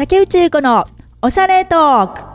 竹内優子のおしゃれトーク。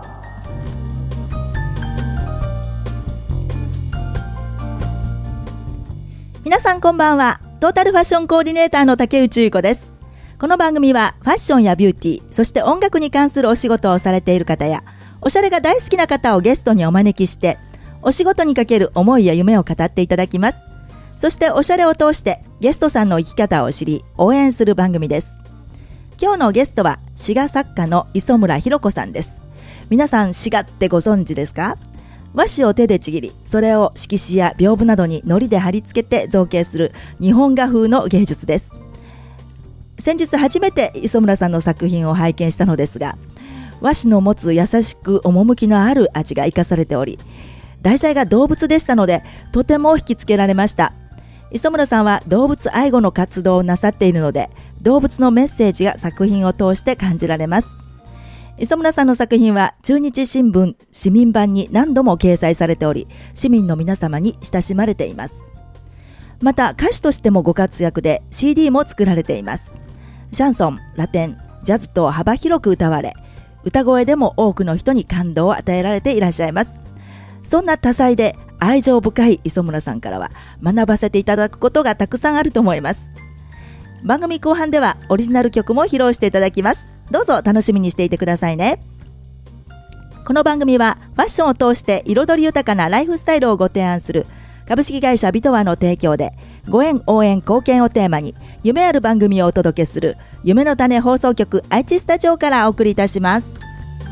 皆さんこんばんは。トータルファッションコーディネーターの竹内優子です。この番組はファッションやビューティー、そして音楽に関するお仕事をされている方やおしゃれが大好きな方をゲストにお招きしてお仕事にかける思いや夢を語っていただきます。そしておしゃれを通してゲストさんの生き方を知り応援する番組です。今日のゲストは詩画作家の磯村弘子さんです。皆さん詩画ってご存知ですか？和紙を手でちぎり、それを色紙や屏風などに糊で貼り付けて造形する日本画風の芸術です。先日初めて磯村さんの作品を拝見したのですが、和紙の持つ優しく趣のある味が生かされており、題材が動物でしたのでとても引きつけられました。磯村さんは動物愛護の活動をなさっているので、動物のメッセージが作品を通して感じられます。磯村さんの作品は中日新聞市民版に何度も掲載されており、市民の皆様に親しまれています。また歌手としてもご活躍で CD も作られています。シャンソン、ラテン、ジャズと幅広く歌われ、歌声でも多くの人に感動を与えられていらっしゃいます。そんな多彩で愛情深い磯村さんからは学ばせていただくことがたくさんあると思います。番組後半ではオリジナル曲も披露していただきます。どうぞ楽しみにしていてくださいね。この番組はファッションを通して彩り豊かなライフスタイルをご提案する株式会社ビトワの提供で、ご縁応援貢献をテーマに夢ある番組をお届けする夢の種放送局愛知スタジオからお送りいたします。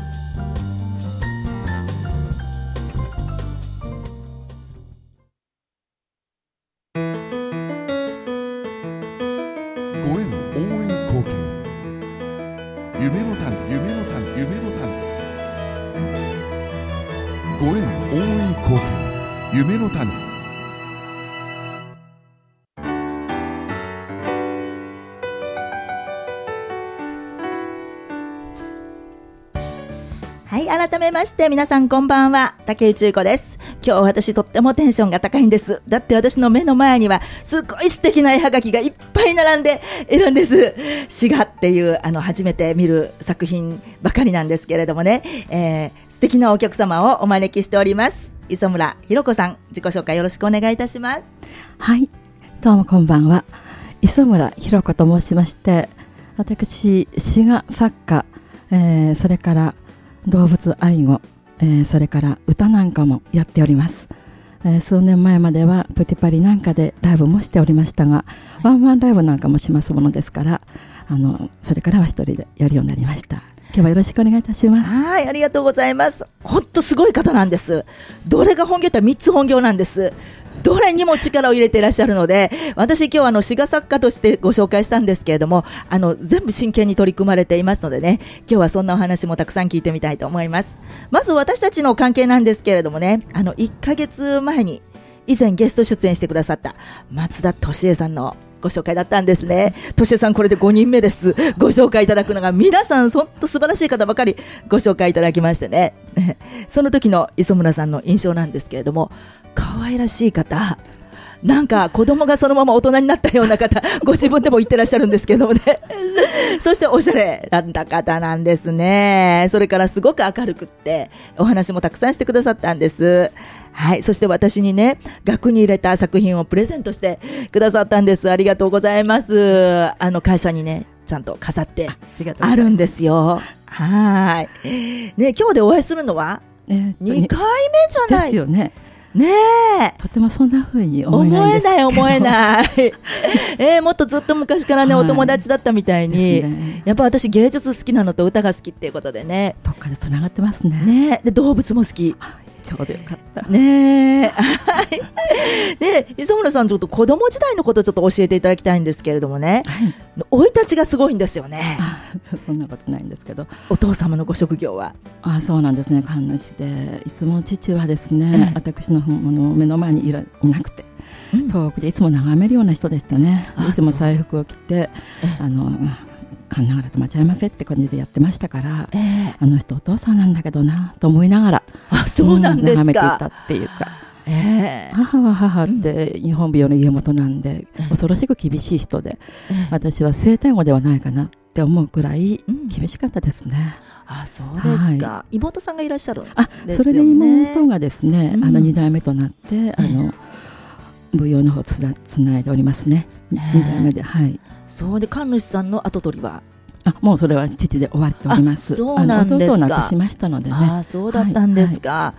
ご縁応援貢献、夢の種、夢の種、夢の種。ご縁応援貢献、夢の種。 はい、改めまして皆さんこんばんは。竹内優子です。今日私とってもテンションが高いんです。だって私の目の前にはすごい素敵な絵はがきがいっぱい並んでいるんです。詩画っていう初めて見る作品ばかりなんですけれどもね、素敵なお客様をお招きしております。磯村弘子さん、自己紹介よろしくお願いいたします。 はい、どうもこんばんは。磯村弘子と申しまして、私詩画作家、それから動物愛護、それから歌なんかもやっております。数年前まではプティパリなんかでライブもしておりましたが、ワンワンライブなんかもしますものですから、それからは一人でやるようになりました。今日はよろしくお願いいたします。 はい、ありがとうございます。ほんとすごい方なんです。どれが本業って3つ本業なんです。どれにも力を入れていらっしゃるので、私今日詩画作家としてご紹介したんですけれども、全部真剣に取り組まれていますのでね、今日はそんなお話もたくさん聞いてみたいと思います。まず私たちの関係なんですけれどもね、1ヶ月前に以前ゲスト出演してくださった松田俊恵さんのご紹介だったんですね。俊恵さんこれで5人目です。ご紹介いただくのが皆さん本当素晴らしい方ばかりご紹介いただきましてねその時の磯村さんの印象なんですけれども、可愛らしい方、なんか子供がそのまま大人になったような方ご自分でも言ってらっしゃるんですけどもねそしておしゃれな方なんですね。それからすごく明るくってお話もたくさんしてくださったんです。はい、そして私にね、額に入れた作品をプレゼントしてくださったんです。ありがとうございます。会社にねちゃんと飾ってあるんですよ。はい、ね、今日でお会いするのは2回目じゃないですよね。 ねえ、 とてもそんな風に思えないんですけど、 思えないもっとずっと昔からね、はい、お友達だったみたいに、ね、やっぱ私芸術好きなのと歌が好きっていうことでね、 どっかでつながってますね。 ね、で動物も好き、 ちょうどよかったねで、磯村さんちょっと子供時代のことちょっと教えていただきたいんですけれどもね、はい、生い立ちがすごいんですよね。 そんなことないんですけど、 お父様のご職業は？ そうなんですね、神主で、いつも父はですね、私の目の前にいなくて、遠くでいつも眺めるような人でしたね。いつも制服を着てかんながらと間違いませんって感じでやってましたから、あの人お父さんなんだけどなと思いながら、 そうなんですか、 眺めていたっていうか、母は母って日本舞踊の家元なんで、恐ろしく厳しい人で、私は生体語ではないかなってって思うくらい厳しかったですね。 あ、そうですか。妹さんがいらっしゃるんですよね。 それで妹がですね、2代目となって舞踊の方つないでおりますね。2代目で、はい。 そうで、神主さんの後取りはもうそれは父で終わっております。 そうなんですか。 弟を亡くしましたのでね。 そうだったんですか。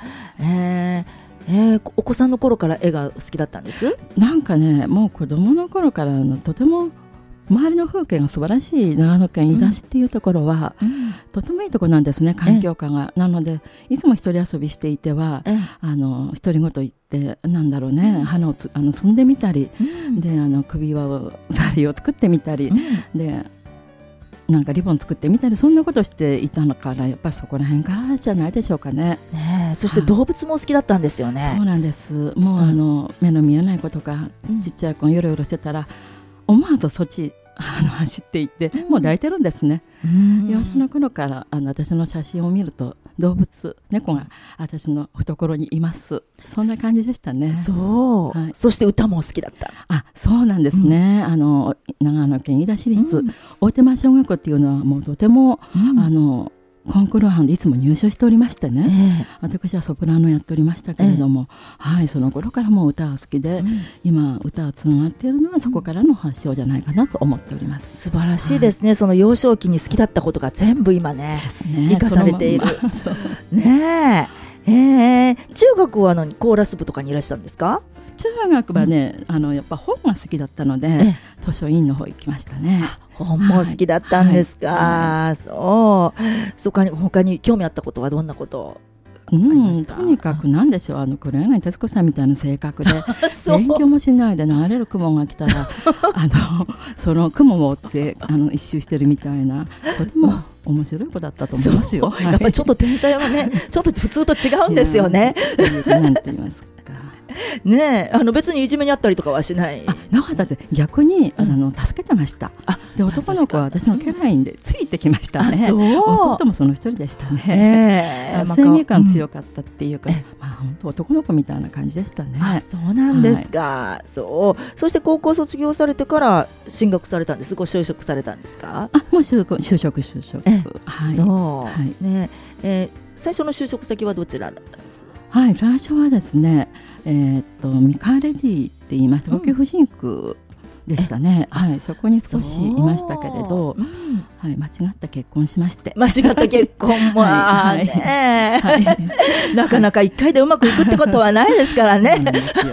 お子さんの頃から絵が好きだったんです？ なんかね、もう子供の頃からとても周りの風景が素晴らしい長野県飯田市っていうところは、とてもいいところなんですね、環境下が。なのでいつも一人遊びしていては、独り言言ってなんだろうね、花を摘んでみたり、で首輪をザリを作ってみたり、でなんかリボン作ってみたり、そんなことしていたのから、やっぱりそこら辺からじゃないでしょうかね。 そして動物も好きだったんですよね。 そうなんです。もう目の見えない子とか、ちっちゃい子がよろよろしてたら思わずそっち走っていって、もう抱いてるんですね。幼少の頃から私の写真を見ると動物、猫が私の懐にいます。そんな感じでしたね。 そう、そして歌も好きだった。 そうなんですね。長野県飯田市立大手間小学校っていうのはもうとても、コンクール班でいつも入賞しておりましてね、私はソプラノやっておりましたけれども、その頃からもう歌が好きで、今歌をつながっているのはそこからの発祥じゃないかなと思っております。 素晴らしいですね。その幼少期に好きだったことが全部今ね生かされているね。中学はコーラス部とかにいらっしゃるんですか？ 中学はね、やっぱ本が好きだったので、図書委員の方行きましたね。 本も好きだったんですか？他に興味あったことはどんなことありました？ とにかく何でしょう、黒柳徹子さんみたいな性格で勉強もしないで流れる雲が来たらその雲を追って一周してるみたいな、とても面白い子だったと思いますよ。 やっぱりちょっと天才はねちょっと普通と違うんですよね。 なんて言いますかね、別にいじめにあったりとかはしない。 なかったって、逆に助けてました。で、男の子は私の家来でついてきましたね。弟もその一人でしたね。正義感強かったっていうか、本当男の子みたいな感じでしたね。 そうなんですか。そして高校卒業されてから進学されたんです？ご就職されたんですか？ もう就職。 そうね。最初の就職先はどちらだったんです？ 最初はですね、ミカレディって言います東京婦人区でしたね。そこに少しいましたけれど、間違った結婚しまして。 間違った結婚もなかなか一回でうまくいくってことはないですからね。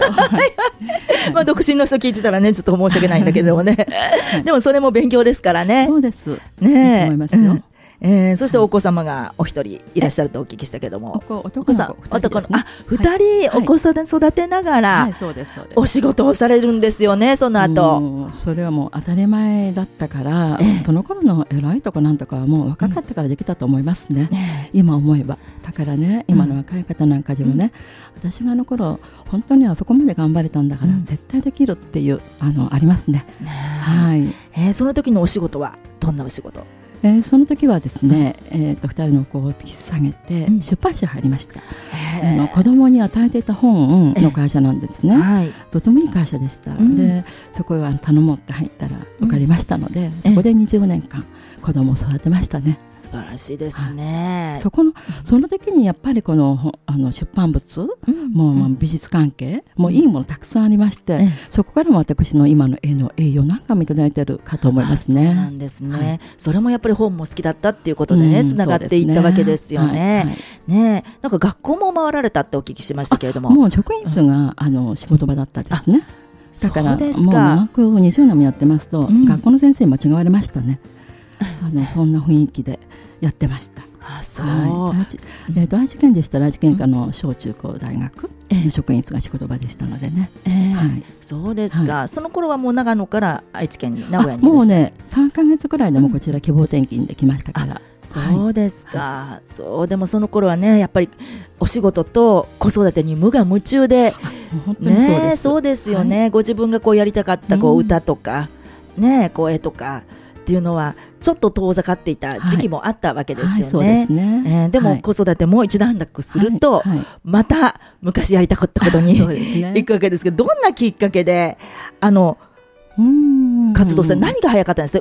独身の人聞いてたらね、ちょっと申し訳ないんだけどもね。でもそれも勉強ですからね。 そうですね。思いますよ。 そしてお子様がお一人いらっしゃるとお聞きしたけども、 男の子2 人お子さん育てながらお仕事をされるんですよね。その後それはもう当たり前だったから、その頃の偉いとかなんとかはもう若かったからできたと思いますね、今思えば。だからね、今の若い方なんかでもね、私が頃本当にあそこまで頑張れたんだから絶対できるっていうありますね。 その時のお仕事はどんなお仕事？ その時はですね、2人の子を引き下げて出版社入りました。子供に与えていた本の会社なんですね。とてもいい会社でした。で、そこへ頼もうって入ったら受かりましたので、そこで20年間子供を育てましたね。 素晴らしいですね。 その時にやっぱりこの出版物、もう美術関係もういいものたくさんありまして、そこからも私の今の絵の栄養なんかもいただいてるかと思いますね。 そうなんですね。それもやっぱり本も好きだったっていうことでね、つながっていったわけですよね。なんか学校も回られたってお聞きしましたけれども。 もう職員室が仕事場だったですね。だからもう長く20年もやってますと、学校の先生に間違われましたね。そんな雰囲気でやってました。愛知県でしたら愛知県下の小中高大学の職員室が仕事場でしたのでね。 そうですか。その頃はもう長野から愛知県に名古屋にもうね3ヶ月くらいでもこちら希望転勤できましたから。 そうですか。でもその頃はね、やっぱりお仕事と子育てに無我夢中で、そうですよね。ご自分がやりたかった歌とかね、絵とかっていうのはちょっと遠ざかっていた時期もあったわけですよね。でも子育ても一段落するとまた昔やりたかったことに行くわけですけど、どんなきっかけで活動され、何が早かったんですか？歌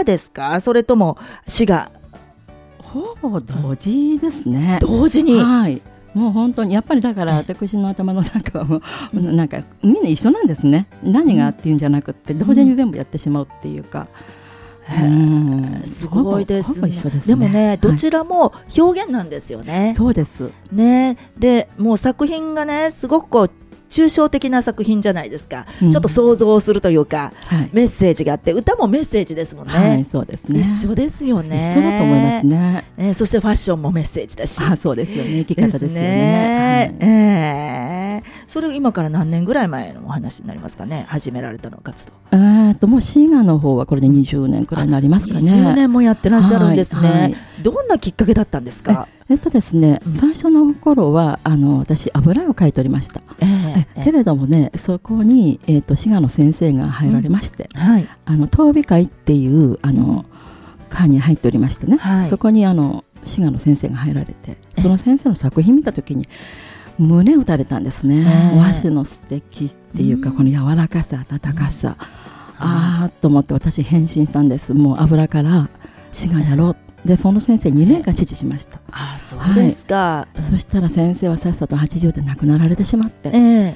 ですか？それとも滋賀？ ほぼ同時ですね。 同時に、 はい、もう本当にやっぱりだから私の頭の中はもうなんかみんな一緒なんですね。何がっていうんじゃなくって同時に全部やってしまうっていうか、 すごいですね。 ほぼ一緒ですね。 でもね、どちらも表現なんですよね。 そうですね。でもう作品がねすごくこう抽象的な作品じゃないですか、ちょっと想像するというか、メッセージがあって、歌もメッセージですもんね。 はい、そうですね。 一緒ですよね。 一緒だと思いますね。 そしてファッションもメッセージだし。 そうですよね。生き方ですよね。 それ今から何年ぐらい前のお話になりますかね、始められたの活動。 もう滋賀の方はこれで20年くらいになりますかね。 20年もやってらっしゃるんですね。どんなきっかけだったんですか？ ですね、最初の頃は私油絵を描いておりました。けれどもね、そこに、滋賀の先生が入られまして、東美会っていう会に入っておりましてね、そこに滋賀の先生が入られて、その先生の作品見た時に胸打たれたんですね。和紙の素敵っていうか、この柔らかさ、温かさ、と思って私返信したんです。もう油から滋賀やろう。でその先生2年間支持しました。 そうですか。 そしたら先生はさっさと80で亡くなられてしまって、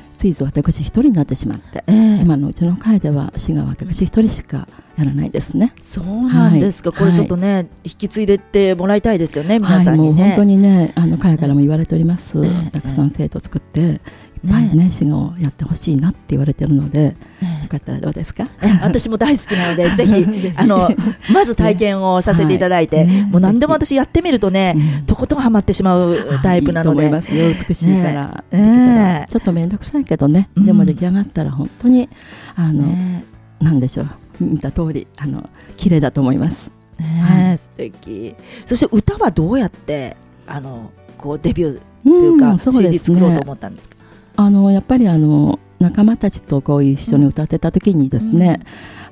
ついぞ私一人になってしまって、今のうちの会では滋賀は私一人しかやらないですね。 そうなんですか。これちょっとね、引き継いでってもらいたいですよね、皆さんにね。 もう本当にね、会からも言われております。たくさん生徒を作っていっぱいね、滋賀をやってほしいなって言われてるので、よかったらどうですか？ 私も大好きなのでぜひまず体験をさせていただいて、もう何でも私やってみるとね、とことんハマってしまうタイプなので、 いいと思いますよ。美しいから、ちょっと面倒くさいけどね、でも出来上がったら本当になんでしょう、見た通り綺麗だと思います。 素敵。そして歌はどうやってこうデビューというか CD 作ろうと思ったんですか？ やっぱり仲間たちとこう一緒に歌ってた時にですね、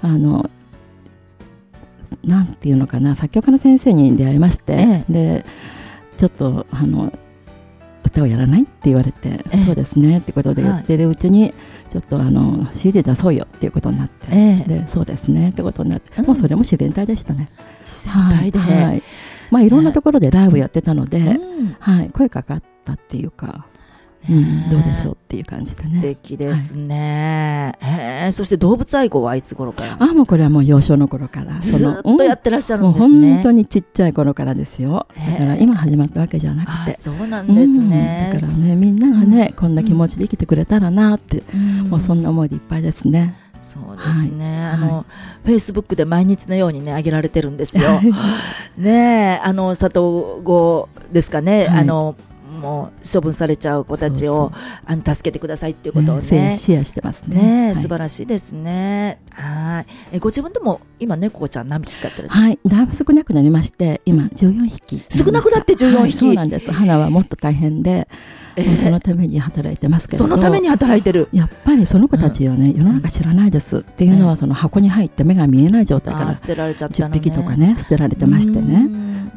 なんていうのかな、作曲家の先生に出会いまして、でちょっと歌をやらないって言われて、そうですねってことで言ってるうちに、ちょっとCD 出そうよっていうことになって、でそうですねってことになって、もうそれも自然体でしたね。 自然体で、 いろんなところでライブやってたので、声かかったっていうか、どうでしょうっていう感じでね。 素敵ですね。そして動物愛護はいつ頃から？ もうこれはもう幼少の頃からずっとやってらっしゃるんですね。 もう本当にちっちゃい頃からですよ。だから今始まったわけじゃなくて。 そうなんですね。 だからね、みんながね、こんな気持ちで生きてくれたらなって、もうそんな思いでいっぱいですね。 そうですね。フェイスブックで毎日のようにね上げられてるんですよ。ね、里子ですかね。もう処分されちゃう子たちを助けてくださいっていうことをね、 シェアしてますね。 素晴らしいですね。ご自分でも今猫ちゃん何匹飼ってらっしゃる？ だいぶ少なくなりまして、今14匹。 少なくなって14匹。 そうなんです。花はもっと大変で、そのために働いてますけど。 そのために働いてる。 やっぱりその子たちはね、世の中知らないですっていうのは、その箱に入って目が見えない状態から捨てられちゃったのね。 10匹とかね捨てられてましてね。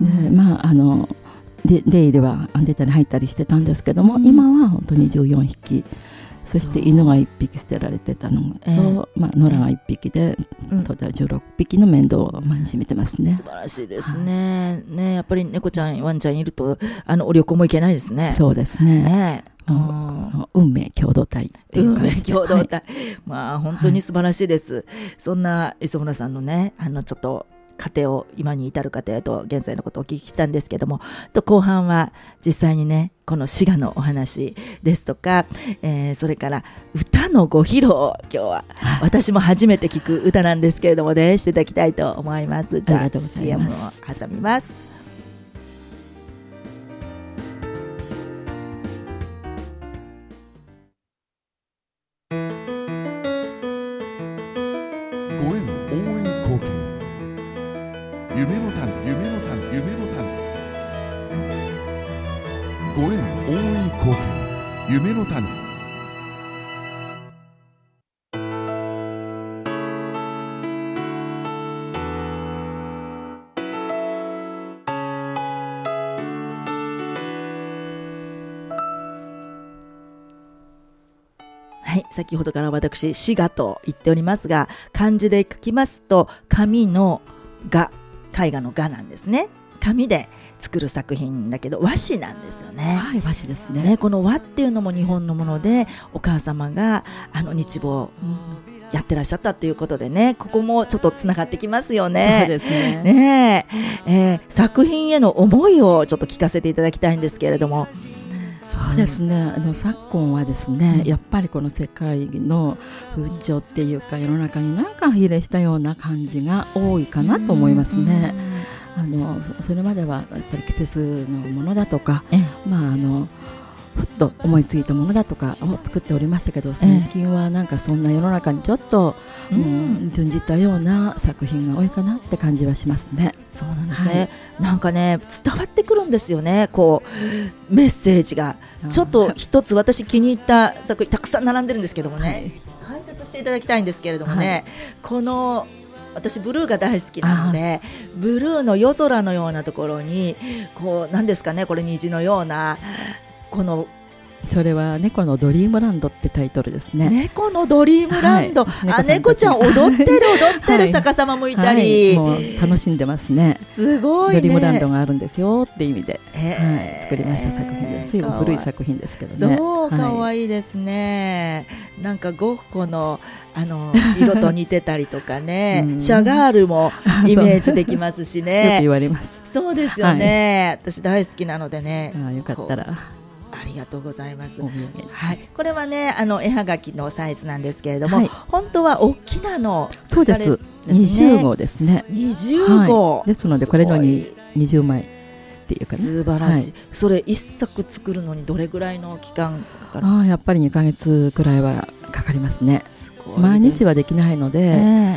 で出入りは出たり入ったりしてたんですけども、今は本当に14匹、そして犬が1匹捨てられてたのと、野良が1匹で、トータル16匹の面倒を毎日見てますね。 素晴らしいですね。やっぱり猫ちゃんワンちゃんいるとお旅行も行けないですね。 そうですね。運命共同体っていう感じで。 運命共同体、本当に素晴らしいです。そんな磯村さんのね、ちょっと過程を今に至る過程と現在のことをお聞きしたんですけども、後半は実際にねこの滋賀のお話ですとか、それから歌のご披露を今日は私も初めて聞く歌なんですけれどもね、していただきたいと思います。じゃあ CM を挟みます。 ご縁応援貢献、夢の種、夢の種、夢の種。ご縁応援貢献、夢の種。 はい、先ほどから私滋賀と言っておりますが、漢字で書きますと紙の絵画の画なんですね。紙で作る作品だけど和紙なんですよね。 はい、和紙ですね。 この和っていうのも日本のもので、お母様が日舞やってらっしゃったっていうことでね、ここもちょっとつながってきますよね。 そうですね。 作品への思いをちょっと聞かせていただきたいんですけれども。 そうですね、昨今はですね、やっぱりこの世界の風潮っていうか、世の中に何か比例したような感じが多いかなと思いますね。それまではやっぱり季節のものだとか、ふっと思いついたものだとかを作っておりましたけど、最近はなんかそんな世の中にちょっと、準じたような作品が多いかなって感じはしますね。 そうなんですね、なんかね伝わってくるんですよね、こうメッセージが。ちょっと一つ私気に入った作品たくさん並んでるんですけどもね、解説していただきたいんですけれどもね、この私ブルーが大好きなので、ブルーの夜空のようなところにこうなんですかね、これ虹のような、 それは猫のドリームランドってタイトルですね。 猫のドリームランド、猫ちゃん踊ってる逆さま向いたり、 もう楽しんでますね。 すごいね。 ドリームランドがあるんですよっていう意味で、作りました作品です。古い作品ですけどね。 そう、可愛いですね。なんかゴッホの色と似てたりとかね、シャガールもイメージできますしね。 よく言われます。 そうですよね。私大好きなのでね。 よかったら。 ありがとうございます。これはね絵はがきのサイズなんですけれども、本当は大きなのそうです。20号ですね。 20号、 ですのでこれの20枚っていうかね。 素晴らしい。それ一作作るのにどれぐらいの期間かかる？ やっぱり2ヶ月くらいはかかりますね。毎日はできないので、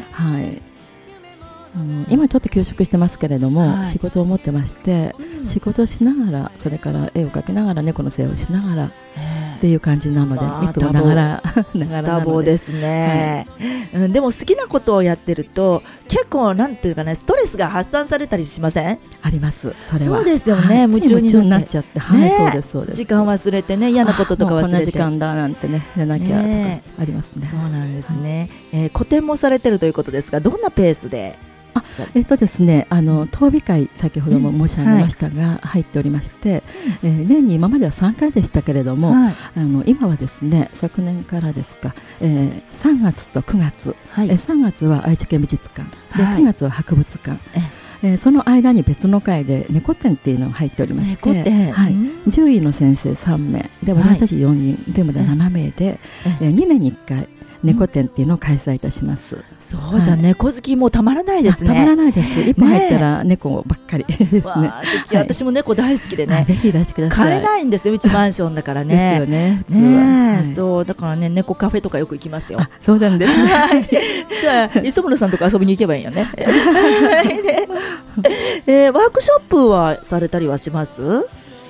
今ちょっと休職してますけれども、仕事を持ってまして、仕事をしながら、それから絵を描きながら猫の世話をしながらっていう感じなので、いつもながら多忙ですね。でも好きなことをやってると結構なんていうかね、ストレスが発散されたりしません？ あります。それはそうですよね。夢中になっちゃって、 そうですそうです。 時間忘れてね、嫌なこととか忘れて、 こんな時間だなんてね、寝なきゃとかありますね。 そうなんですね。個展もされてるということですが、どんなペースで？ ですね、当美会先ほども申し上げましたが、入っておりまして、年に今までは3回でしたけれども、今はですね、昨年からですか、3月と9月、3月は愛知県美術館で、9月は博物館、その間に別の会で猫展っていうのが入っておりまして、獣医の先生3名で私たち4人でもで7名で、2年に1回猫展っていうのを開催いたします。 そうじゃ、猫好きもたまらないですね。 たまらないです。一歩入ったら猫ばっかりですね。 私も猫大好きでね。 ぜひいらしてください。 買えないんですよ、うちマンションだからね。 ですよね。 そうだからね、猫カフェとかよく行きますよ。 そうなんです。 じゃあ磯村さんとか遊びに行けばいいよね。ワークショップはされたりはします？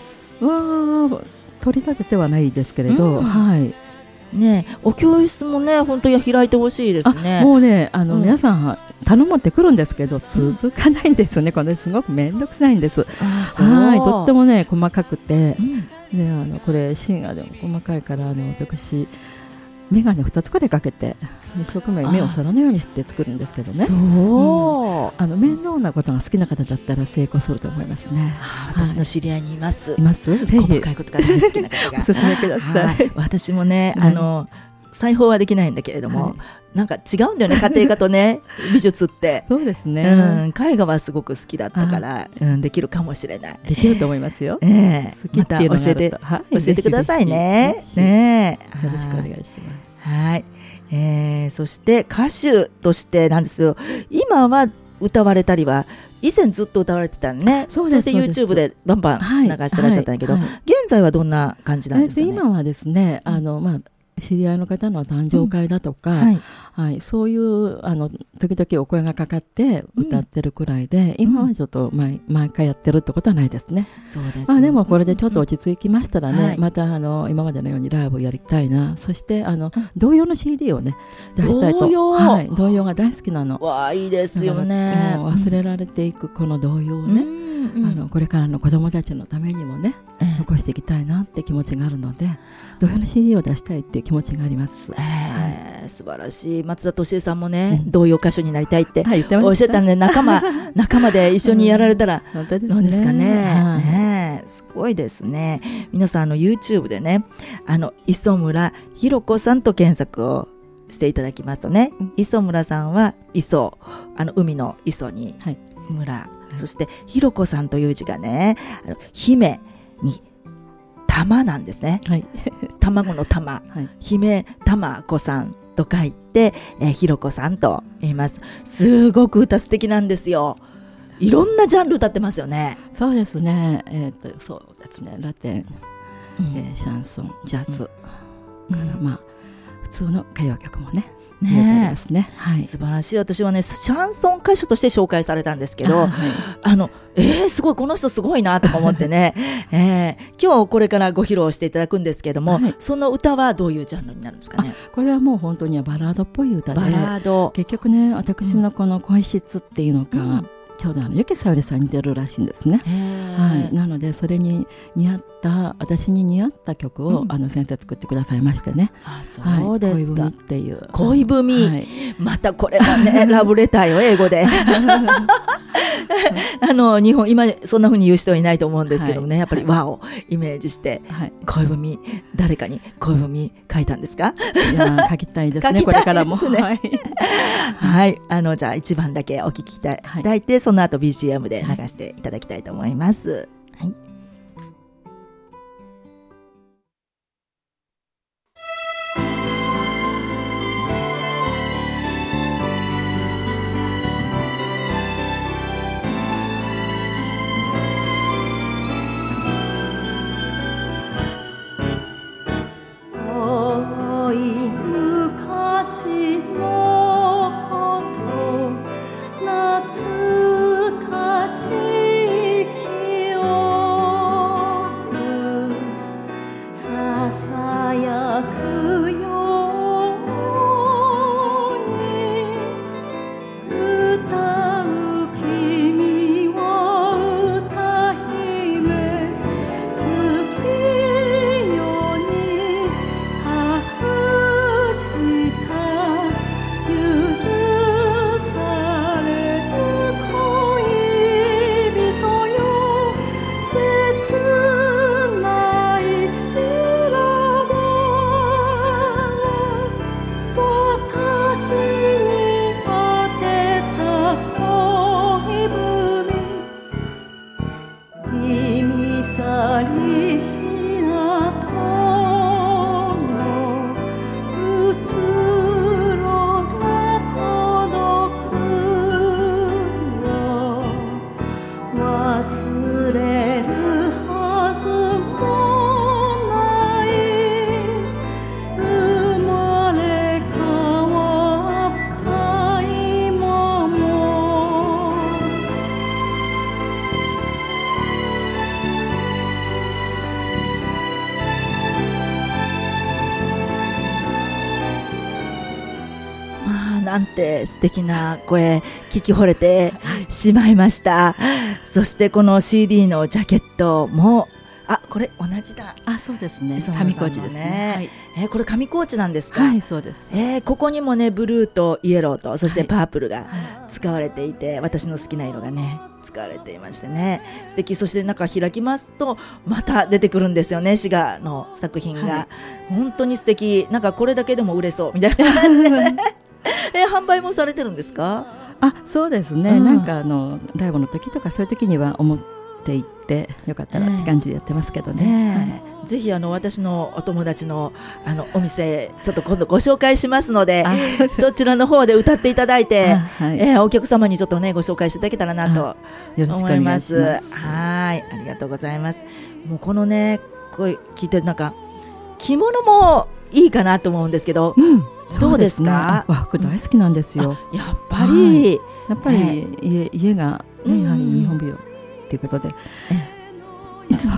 取り立ててはないですけれど、 ね、お教室もね本当に開いてほしいですね。 もうね皆さん頼むってくるんですけど続かないんですよね。これすごく面倒くさいんです。とってもね細かくて、でこれ芯がでも細かいから私眼鏡2つくらいかけて一生懸命目を皿のようにして作るんですけどね。面倒なことが好きな方だったら成功すると思いますね。 私の知り合いにいます。 ぜひ細かいことが大好きな方がおすすめください。 私もね裁縫はできないんだけれども、なんか違うんだよね、家庭科とね美術って。 そうですね。 絵画はすごく好きだったから、できるかもしれない。 できると思いますよ。 また教えてくださいね。 よろしくお願いします。 はい。そして歌手としてなんですけど、今は歌われたりは以前ずっと歌われてたね。そして YouTube でバンバン流してらっしゃったんだけど、現在はどんな感じなんですかね。 今はですね、知り合いの方の誕生会だとか、そういう時々お声がかかって歌ってるくらいで、今はちょっと毎回やってるってことはないですね。 そうですね。 でもこれでちょっと落ち着きましたらね、また今までのようにライブをやりたいな。そして童謡の CD をね出したいと。童謡が大好きなの。 いいですよね。 忘れられていくこの童謡をね、これからの子どもたちのためにもね、 残していきたいなって気持ちがあるので、同様の CD を出したいっていう気持ちがあります。 素晴らしい。松田敏恵さんもね、童謡歌手になりたいって言ってました。 おっしゃったんで、仲間で一緒にやられたらどうですかね。すごいですね。皆さんYouTube でね、磯村ひろ子さんと検索をしていただきますとね、磯村さんは磯、海の磯に村、そしてひろ子さんという字がね、姫に玉なんですね。卵の玉、姫玉子さんと書いて、ひろこさんと言います。すごく歌素敵なんですよ。いろんなジャンル歌ってますよね。 そうですね。そうですね。ラテン、シャンソン、ジャズ、普通の歌謡曲もね。素晴らしい。私はね、シャンソン歌手として紹介されたんですけど、すごい、この人すごいなとか思ってね、今日これからご披露していただくんですけども、その歌はどういうジャンルになるんですかね。 これはもう本当にバラードっぽい歌で、 バラード、 結局ね、私のこの声質っていうのか、ちょうど雪さゆりさんに似てるらしいんですね。なのでそれに私に似合った曲を、先生作ってくださいましてね。 そうですか。 恋文っていう恋文、またこれはねラブレターよ、英語で日本今そんな風に言う人はいないと思うんですけどもね、やっぱり和をイメージして、恋文、誰かに恋文書いたんですか？ いや、書きたいですね。これからも。じゃあ 1番だけお聞きいただいて、その後 BGM で流していただきたいと思います。なんて素敵な声、聞き惚れてしまいました。そしてこの CD のジャケットも、これ同じだ。 そうですね。上高地ですね。 これ上高地なんですか？ はい、そうです。 ここにもね、ブルーとイエローと、そしてパープルが使われていて、私の好きな色がね使われていましてね、素敵。そして中開きますとまた出てくるんですよね、滋賀の作品が、本当に素敵。なんかこれだけでも売れそうみたいな感じで販売もされてるんですか？ そうですね、なんかライブの時とかそういう時には思っていってよかったらって感じでやってますけどね。 ぜひ私のお友達のお店ちょっと今度ご紹介しますのでそちらの方で歌っていただいて、お客様にちょっとねご紹介していただけたらなと思います。ありがとうございます。もうこのね声聞いてる、なんか着物もいいかなと思うんですけど、どうですか？ 僕大好きなんですよ。 やっぱり家が、やはり日本舞踊っていうことで、いつも着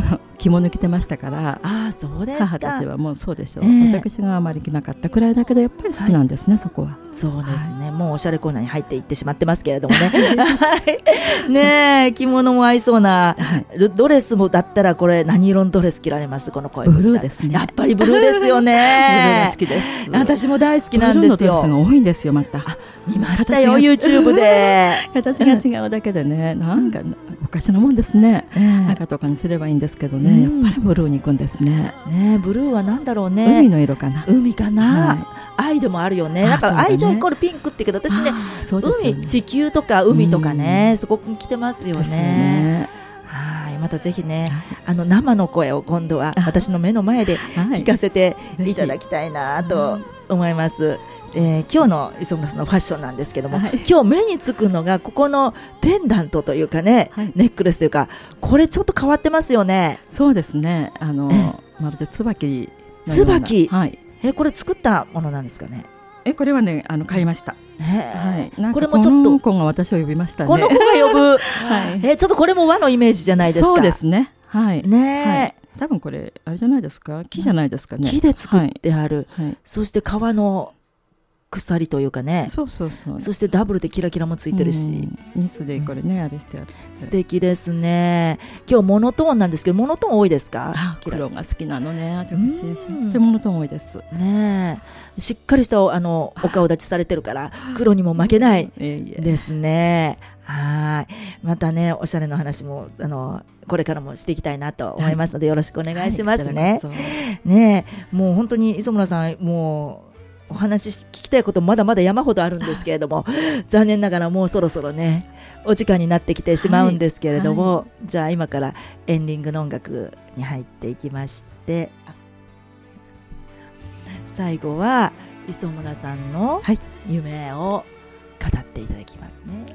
着物着てましたから。 ああ、そうですか。 母たちはもうそうでしょう、私があまり着なかったくらいだけどやっぱり好きなんですね、そこは。 そうですね、もうおしゃれコーナーに入っていってしまってますけれどもねねえ、着物も合いそうな、ドレスもだったらこれ何色のドレス着られます？この声。 ブルーですね。 やっぱりブルーですよねブルーが好きです。 私も大好きなんですよ。 ブルーのドレスが多いんですよ。また見ましたよ YouTube で形が違うだけでね、なんかおかしなもんですね。赤とかにすればいいんですけどね、やっぱりブルーに行くんですね。 ブルーはなんだろうね。 海の色かな。 海かな、愛でもあるよね。なんか愛情イコールピンクって言うけど、私ね、海、地球とか海とかね、そこに来てますよね。はい、またぜひね、生の声を今度は私の目の前で聞かせていただきたいなと思います。今日の磯村さんのファッションなんですけども、今日目につくのがここのペンダントというかね、ネックレスというか、これちょっと変わってますよね。 そうですね、まるで椿のような。 椿、これ作ったものなんですかね。 これはね、買いました。 これもちょっとこの子が私を呼びましたね。 この子が呼ぶちょっとこれも和のイメージじゃないですか。 そうですね。 ね、 多分これあれじゃないですか、木じゃないですかね。 木で作ってある、そして革の鎖というかね、そしてダブルでキラキラもついてるし、 ニスでこれね、あれしてある。 素敵ですね。今日モノトーンなんですけど、モノトーン多いですか？ 黒が好きなのね、私とてもモノトーン多いですね。しっかりしたお顔立ちされてるから黒にも負けないですね。はい、またね、おしゃれの話もこれからもしていきたいなと思いますので、よろしくお願いしますね。ね、もう本当に磯村さん、もうお話聞きたいことまだまだ山ほどあるんですけれども残念ながらもうそろそろねお時間になってきてしまうんですけれども、じゃあ今からエンディングの音楽に入っていきまして、最後は磯村さんの夢を語っていただきますね。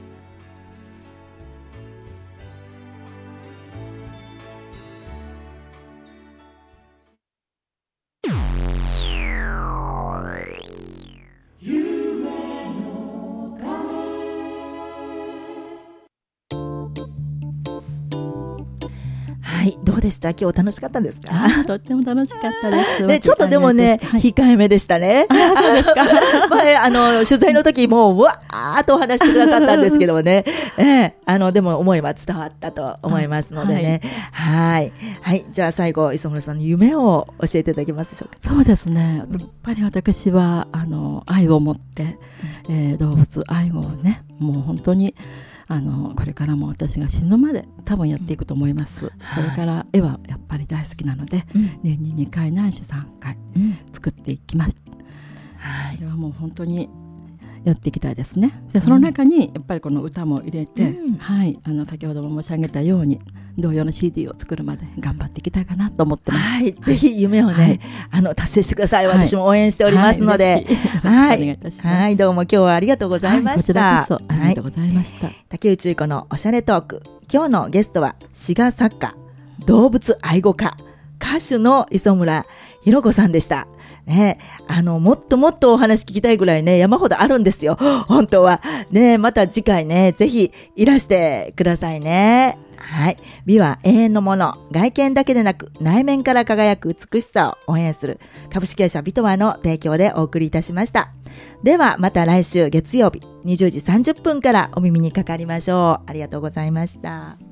はい、どうでした？今日楽しかったですか？ とっても楽しかったです。 ね、ちょっとでもね、控えめでしたね。 そうですか。 前取材の時もわーっとお話してくださったんですけどもね、でも思いは伝わったと思いますのでね。はい、じゃあ最後磯村さんの夢を教えていただけますでしょうか？ そうですね。やっぱり私は愛を持って、動物愛護をね、もう本当にこれからも私が死ぬまで多分やっていくと思います。それから絵はやっぱり大好きなので、年に2回ないし3回作っていきます。それはもう本当にやっていきたいですね。でその中にやっぱりこの歌も入れて、先ほども申し上げたように同様の CD を作るまで頑張っていきたいかなと思ってます。 ぜひ夢をね、達成してください。私も応援しておりますので、どうも今日はありがとうございました。 こちらこそありがとうございました。 竹内結子のおしゃれトーク、今日のゲストは詩画作家、動物愛護家、歌手の磯村弘子さんでした。ね、もっともっとお話聞きたいぐらいね、山ほどあるんですよ。本当は。ね、また次回ね、ぜひいらしてくださいね。美は永遠のもの。外見だけでなく内面から輝く美しさを応援する株式会社ビトワの提供でお送りいたしました。ではまた来週月曜日20時30分からお耳にかかりましょう。ありがとうございました。